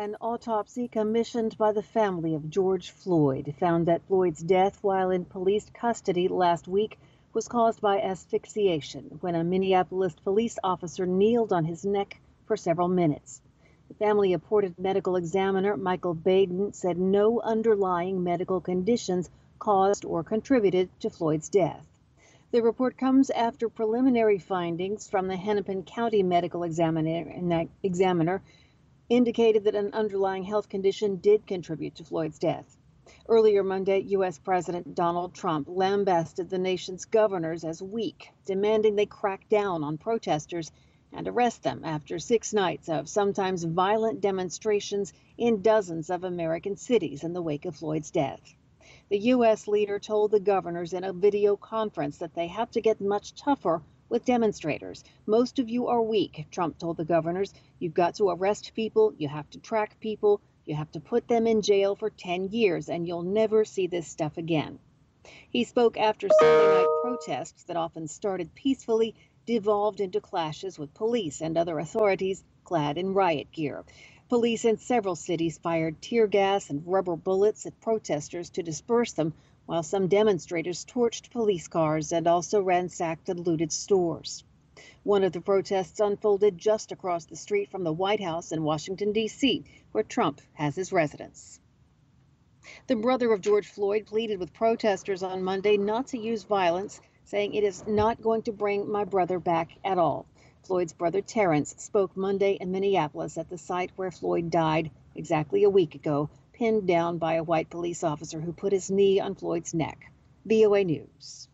An autopsy commissioned by the family of George Floyd found that Floyd's death while in police custody last week was caused by asphyxiation when a Minneapolis police officer kneeled on his neck for several minutes. The family appointed medical examiner Michael Baden said no underlying medical conditions caused or contributed to Floyd's death. The report comes after preliminary findings from the Hennepin County medical examiner indicated that an underlying health condition did contribute to Floyd's death. Earlier Monday, U.S. President Donald Trump lambasted the nation's governors as weak, demanding they crack down on protesters and arrest them after 6 nights of sometimes violent demonstrations in dozens of American cities in the wake of Floyd's death. The U.S. leader told the governors in a video conference that they have to get much tougher with demonstrators. Most of you are weak, Trump told the governors. You've got to arrest people, you have to track people, you have to put them in jail for 10 years, and you'll never see this stuff again. He spoke after Sunday night protests that often started peacefully devolved into clashes with police and other authorities clad in riot gear. Police in several cities fired tear gas and rubber bullets at protesters to disperse them, while some demonstrators torched police cars and also ransacked and looted stores. One of the protests unfolded just across the street from the White House in Washington, D.C., where Trump has his residence. The brother of George Floyd pleaded with protesters on Monday not to use violence, saying it is not going to bring my brother back at all. Floyd's brother Terrence spoke Monday in Minneapolis at the site where Floyd died exactly a week ago, pinned down by a white police officer who put his knee on Floyd's neck. VOA News.